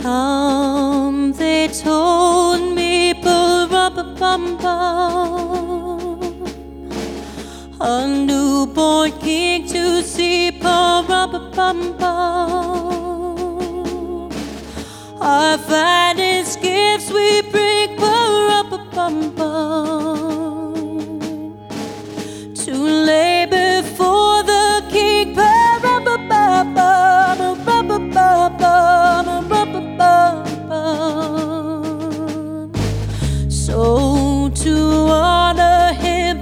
come, they told me, a newborn king to see, our finest gifts we bring, to lay before the king, so to honor him,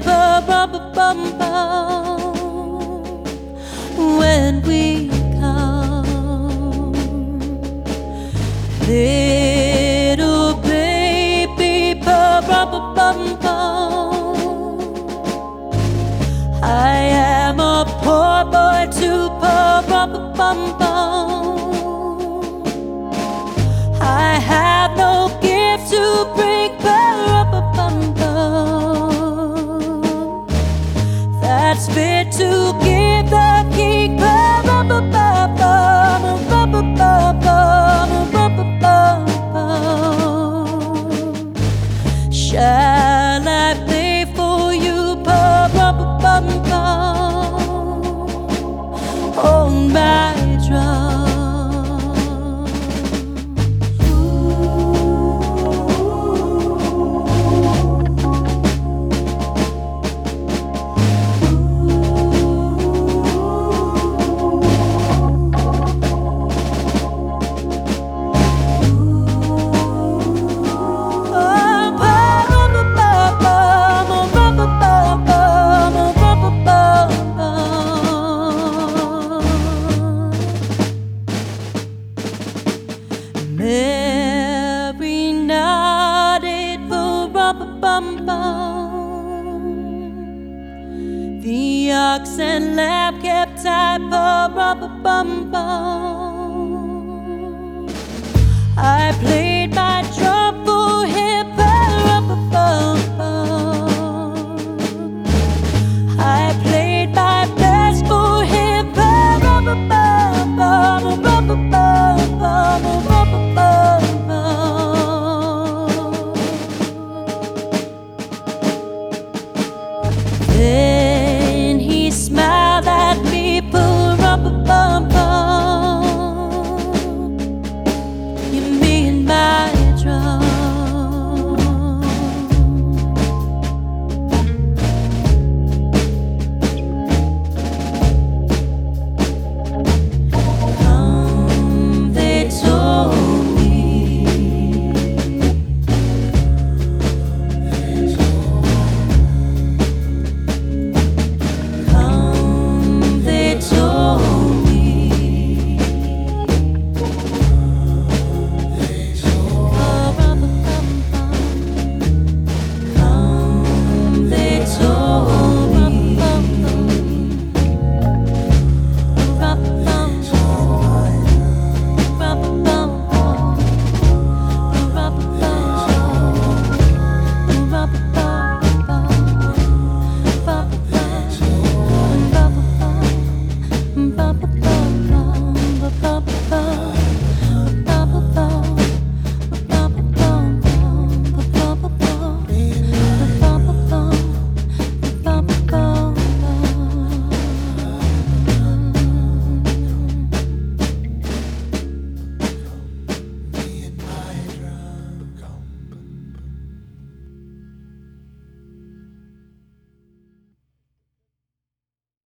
when we come, little baby, I am a poor boy too, I have no gift to bring, that's fit to give the king, shall I play for you, on my drum? Mary nodded, the ox and lamb kept time, I played